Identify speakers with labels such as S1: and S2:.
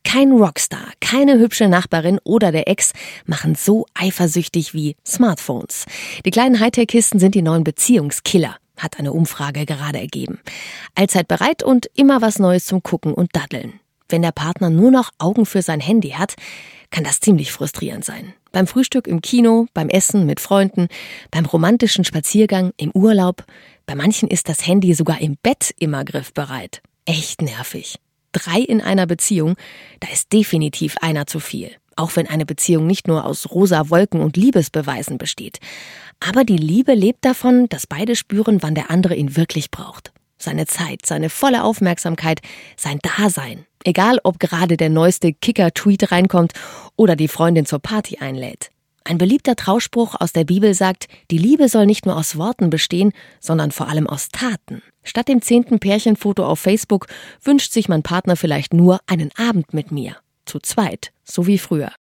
S1: Kein Rockstar, keine hübsche Nachbarin oder der Ex machen so eifersüchtig wie Smartphones. Die kleinen Hightech-Kisten sind die neuen Beziehungskiller, hat eine Umfrage gerade ergeben. Allzeit bereit und immer was Neues zum Gucken und Daddeln. Wenn der Partner nur noch Augen für sein Handy hat, kann das ziemlich frustrierend sein. Beim Frühstück im Kino, beim Essen mit Freunden, beim romantischen Spaziergang, im Urlaub. Bei manchen ist das Handy sogar im Bett immer griffbereit. Echt nervig. 3 in einer Beziehung, da ist definitiv einer zu viel. Auch wenn eine Beziehung nicht nur aus rosa Wolken und Liebesbeweisen besteht. Aber die Liebe lebt davon, dass beide spüren, wann der andere ihn wirklich braucht. Seine Zeit, seine volle Aufmerksamkeit, sein Dasein. Egal, ob gerade der neueste Kicker-Tweet reinkommt oder die Freundin zur Party einlädt. Ein beliebter Trauspruch aus der Bibel sagt, die Liebe soll nicht nur aus Worten bestehen, sondern vor allem aus Taten. Statt dem 10. Pärchenfoto auf Facebook wünscht sich mein Partner vielleicht nur einen Abend mit mir. Zu zweit, so wie früher.